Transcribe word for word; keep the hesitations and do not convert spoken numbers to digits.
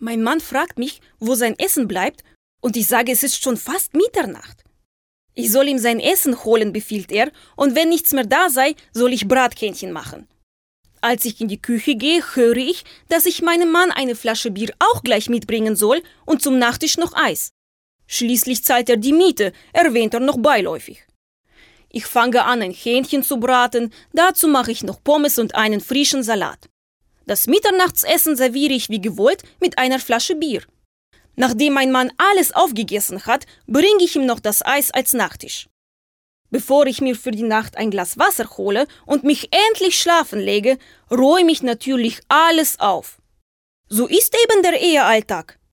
Mein Mann fragt mich, wo sein Essen bleibt, und ich sage, es ist schon fast Mitternacht. Ich soll ihm sein Essen holen, befiehlt er, und wenn nichts mehr da sei, soll ich Brathähnchen machen. Als ich in die Küche gehe, höre ich, dass ich meinem Mann eine Flasche Bier auch gleich mitbringen soll und zum Nachtisch noch Eis. Schließlich zahlt er die Miete, erwähnt er noch beiläufig. Ich fange an, ein Hähnchen zu braten, dazu mache ich noch Pommes und einen frischen Salat. Das Mitternachtsessen serviere ich wie gewollt mit einer Flasche Bier. Nachdem mein Mann alles aufgegessen hat, bringe ich ihm noch das Eis als Nachtisch. Bevor ich mir für die Nacht ein Glas Wasser hole und mich endlich schlafen lege, räume ich natürlich alles auf. So ist eben der Ehealltag.